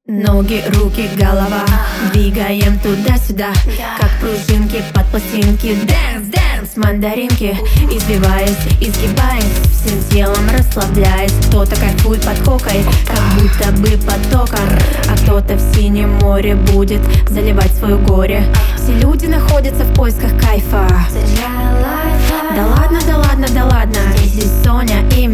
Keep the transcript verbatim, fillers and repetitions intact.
Ноги, руки, голова, двигаем туда-сюда, как пружинки под пластинки. Дэнс, дэнс, мандаринки, избиваясь, изгибаясь, всем телом расслабляясь. Кто-то кайфует под хокой, как будто бы потоком, а кто-то в синем море будет заливать свое горе. Все люди находятся в поисках кайфа. Да ладно, да ладно, да ладно, здесь Соня и